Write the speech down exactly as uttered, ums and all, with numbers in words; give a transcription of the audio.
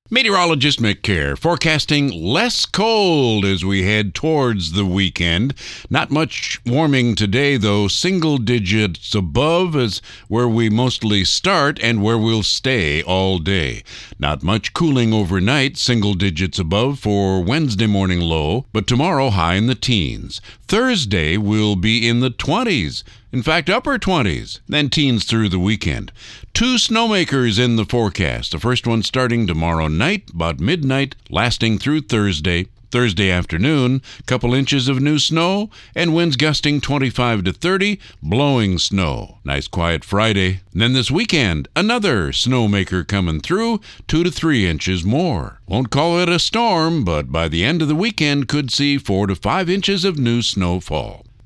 Meteorologist Mick Kerr forecasting less cold as we head towards the weekend. Not much warming today, though. Single digits above is where we mostly start and where we'll stay all day. Not much cooling overnight, single digits above for Wednesday morning low, but tomorrow high in the teens. Thursday will be in the twenties. In fact, upper twenties, then teens through the weekend. Two snowmakers in the forecast. The first one starting tomorrow night, about midnight, lasting through Thursday. Thursday afternoon, couple inches of new snow, and winds gusting twenty-five to thirty, blowing snow. Nice quiet Friday. And then this weekend, another snowmaker coming through, two to three inches more. Won't call it a storm, but by the end of the weekend could see four to five inches of new snowfall.